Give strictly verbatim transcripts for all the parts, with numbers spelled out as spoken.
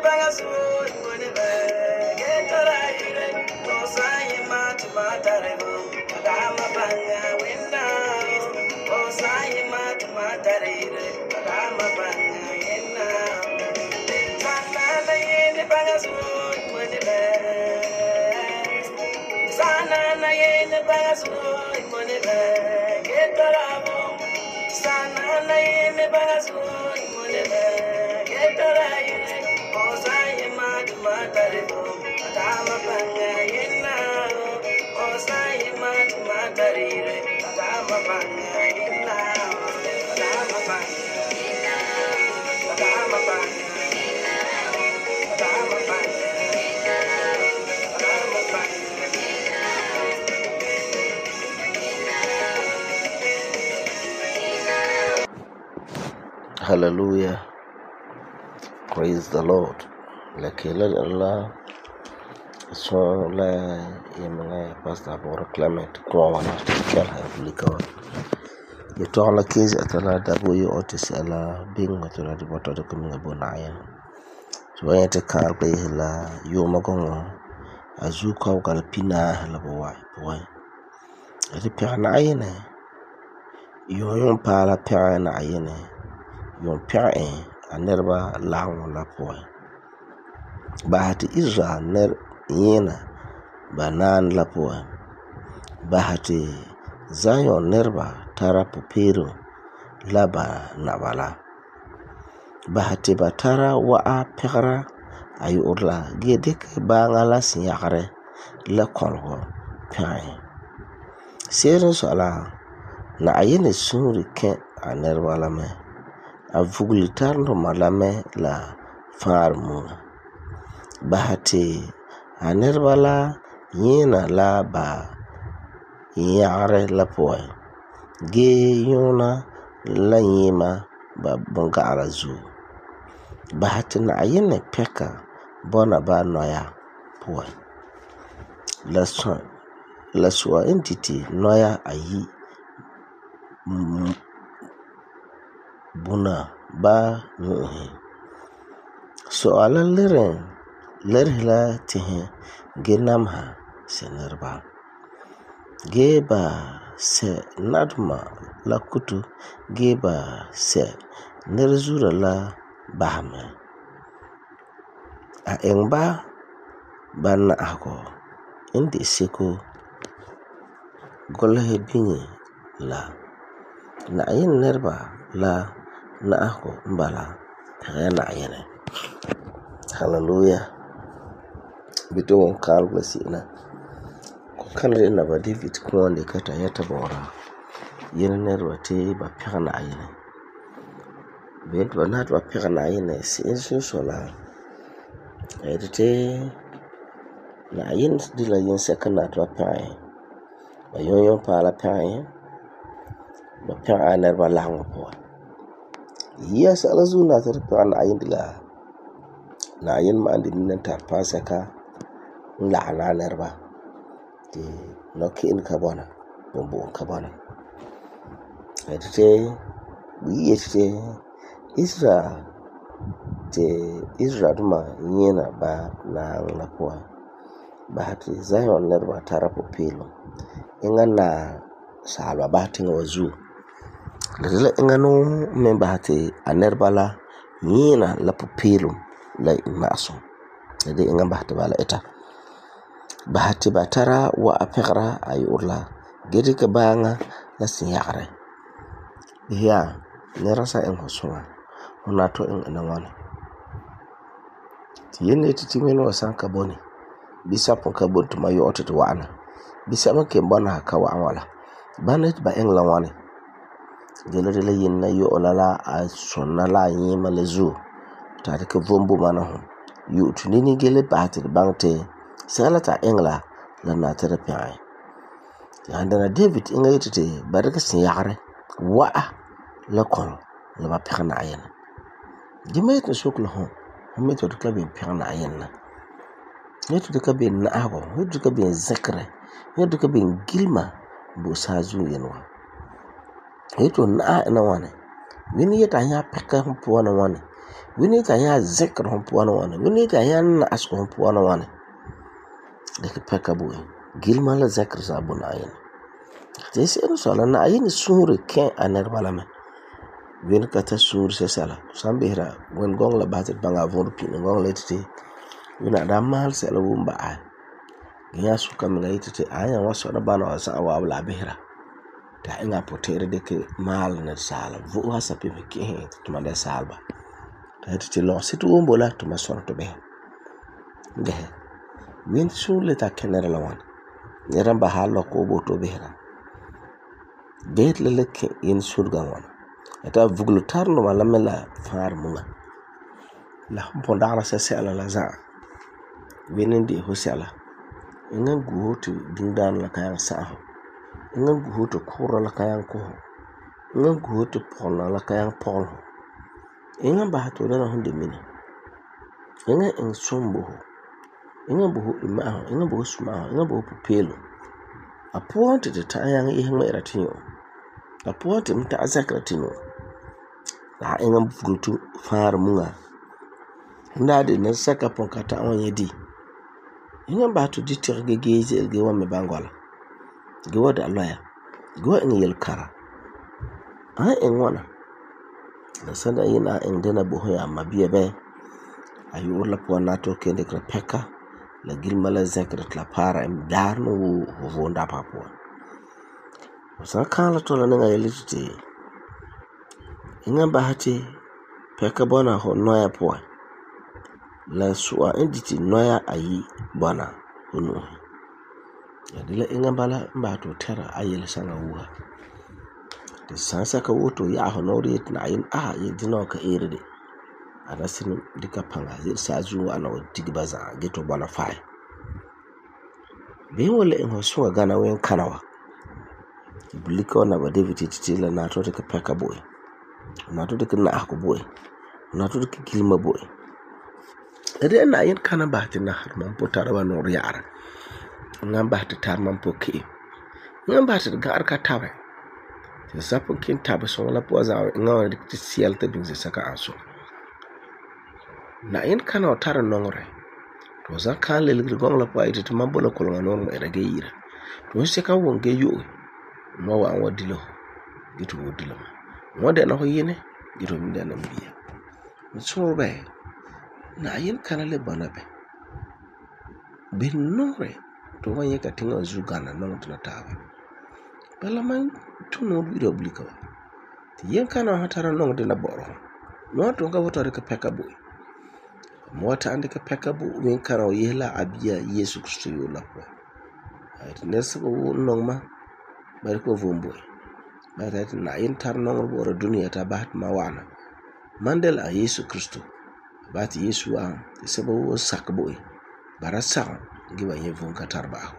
bagasu money bag get right no sai mat matarego adama banga winna o sai mat matarego adama banga winna sana na yene bagasu money bag sana na yene bagasu money bag get right sana na yene bagasu money bag get right o sai mat matarego adama banga winna o sai mat matarego adama banga winna adama banga adama banga adama banga adama banga. Hallelujah. Praise the Lord. Lakini Allah so la yemanga Pastor Bora Clement kwa wana tikala bulikawa. Yeto la kizi atala dabu yo otis ala bing atala di bota de kuminga bonaya. So yete ka pe la yo magongo azuka ukala pina la boy boy. Ati pia na ayene. Yo yon pa la pia na ayene. Yon pia e anerba lawo la boy. Bahati Israel ner yena banan la boy. Bahati Zion nerba tara pupiro laba nabala. Bahati batara wa a pekara ayu urla gedik bangala sinyakare la kolgo pyae. Sere sola na ayene suri ke a nerba lame a vuglitarno malame la farmu. Bahati a nerba la yena la ba yare la poe ge yona la yima ba bonga arazu. Bahati na ayene peka bona ba noya poe la son la sua entity noya ayi m- buna ba nuhi. So ala liren lirhila tihe genamha senerba geba se nadma la kutu geba se nerzura la bahame a engba banna ako indi seko golhe bingi la na ayin nerba la na ako mbala kaya na ayene. Hallelujah. Bito won kal blessina ko kanre na ba David ko wonde kata yata bora yene nerba te ba pigana ayene bet ba nat ba pigana ayene si insu sola edite na ayin dila yin sekana to pae ba yoyo pala pae ba pae nerba lango po yes alazuna tar pae ayin dila na ayin ma andi minan tar pasaka la na nerba ti noki in kabona bombo kabona edite bi yete Israel te Israel ma yena ba na la po bahati Zion nerba tarapo pilo ingana salwa bahati wazu lele ingano men bahati anerbala yena la pupilo la imaso lele ingan bahati bala eta bahati batara wa apekra ay urla gedi ka banga la sinyare ya nerasa en hosuma unato en nawana yene titimeno sanka boni bisa pon ka bontu mayo ototo wana bisa make mbona ka wa wala banet ba engla wane gelere le yin na yo olala a sonala yima lezu tare ka vombu mana ho yu tunini gele batir bangte salata engla la na therapy ai yandana David inga yitete baraka sin yare wa la kon la ba pekana ayena dimayet na sokla ho meto de klabe pekana ayena yetu de kabe na ago yetu de kabe zakre yetu de kabe gilma bo sazu yenwa yetu na na wane wini yeta nya peka mpo na wane Wini ka ya zekr hon puana wana. Wini ka ya na asko hon puana wana. Deke peka boy. Gilma la zekr sa buna ayin. Jesi eno sala na ayin suri ken aner balame. Wini ka ta suri se sala. Sambira wen gong la batit banga voru pin gong la titi. Wina da mal se la wumba ay. Gya suka mga ititi ayan waso na bana wasa awabla bihra. Ta inga potere deke mal na sala. Vu wasa pipi kihe tumande salba. Ta titi lo situ wumbola tumasona to behe. Gehe. Win su le ta kenere la wan. Neran bahalo ko boto bihra. Get le leke in surga wan. Eta vuglu tarno malamela far munga. La mpondara se sela la za. Winin di husela. Ingan guhotu dindan la kayang saho. Ingan guhotu kura la kayang koho. Ingan guhotu pona la kayang polho. Ingan bahato dana hundi mini. Ingan ing sumbuho. Ingan buhu imaho. Ingan buhu sumaho. Ingan buhu pupelo. Apuante te tayang ihang mairatinyo. Apuante mta azakratinyo. La ingan buglutu far munga. Ndade na saka ponkata onye di. Ingan bahato di tirge geze elgewa me bangola. Gewa da loya. Gewa ing yel kara. Ay ing wana. Na sanda ina ing dena buho ya mabiya be. Ayu urla puwa nato kende kra peka. La gilma la zekret la para im darno wu hovonda papuwa. Wasa kan la tola nenga yelitite. Ingan bahati peka bona ho noya puwa. La suwa inditi noya ayi bona hunu. Yadila ingan bala mbato tera ayel sanga wuha. De sansa ka woto ya honori et na ayin ah yedino ka erede. Adasin dika panga zir sazu ana wadi baza geto bona fai. Be wala in hosuwa gana wen kanawa. Bulika na ba David titila na to de ka peka boy. Na to de ka na ako boy. Na to de ka gilma boy. Ede na ayin kana bahti na harman potara wa nor yara. Ngam bahti tarman poke. Ngam bahti ga arka tawe. Sapo kin tabe so la poza ngawa dik sial te bin saka aso. Na in kana tara nongre. To za kan le gong la pa ite mambo la kolonga non mo erage yira. To se ka wonge yo. Mo wa an wadilo. Gitu wadilo. Mo de na ho yene, gitu mi de na mbiya. So be. Na in kana le banabe. Bin nongre. To wanye ka tinga zugana non tuna tawe. Bala man tuno bido blika wa. Ti yen kana hatara nong de na boro. Mo to nga wotare ka peka boy. Mwata ande ka peka bo wen kana yela abia Yesu Kristo yo la po. Ait nesa bo nong ma bari ko vomboy. Bari ait na yen tar nong bo ra dunia ta bahat ma wana. Mandel a Yesu Kristo. Bati Yesu a sebo wo sak boy. Bara sa giba ye von ka tar ba.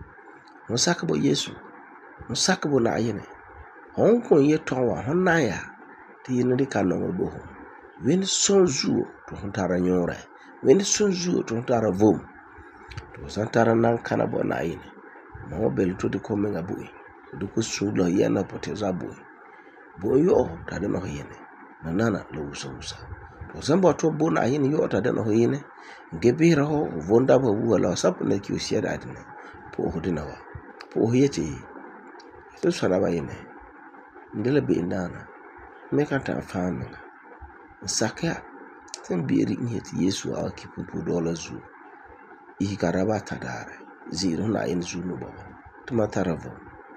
Mo sak bo Yesu. Mo sak bo na yene. Hon ko ye tonwa hon na ya. Ti yene di ka nong bo. Wen son zuo to huntara nyore. Wen son zuo to huntara vom. To santara nan kana bo na yene. Mo bel to de ko menga boy. Do ko sulo yana poteza boy. Boy yo ta de no yene. Nanana lo usa usa. To sambo to bo na yene yo ta de no yene. Gebira ho vonda bo wala sap na ki usia da adina. Po ho dinawa. Po ho yete. To sara ba yene. Ndele be ndana. Me kan ta fami. Saka tan biri nyeti Yesu a kipupu dola zu I karaba tadare zero na in zu no baba tuma taravo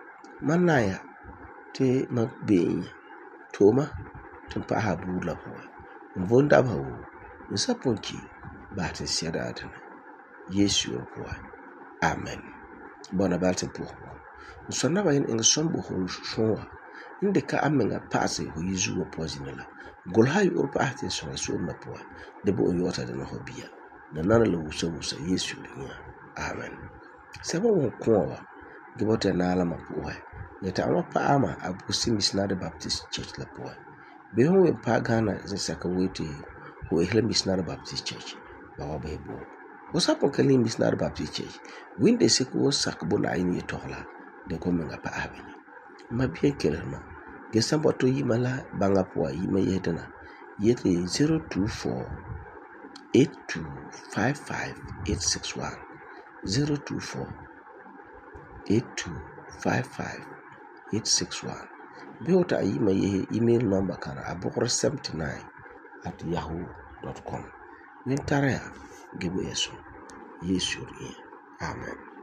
manaya te magbe toma tumpa habu la po mvonda bawo nsaponki ba te siada atana Yesu ko amen bona balte po nsonna ba in sombo ho shwa inde ka amenga pase ho yizu opozinela golhay urpa ahte so so na po de bo yota de no hobia na nana lo wusa wusa Yesu linya amen sabo won kowa gibota na ala mapo ya ta ama pa ama abusi missionary baptist church la po be ho we pa Ghana ze saka wete ho ehla missionary baptist church ba wa be bo o sapo kali missionary baptist church winde se ko sakbo na yin yetohla de ko menga pa abini ma bien kelma gesambo to yimala banga po yima yedana yete zero two four eight two five five eight six one zero two four eight two five five eight six one. Beota ima ye email number kana abokor seventy-nine at yahoo dot com. Nintarea gibu yesu. Yesu. Amen.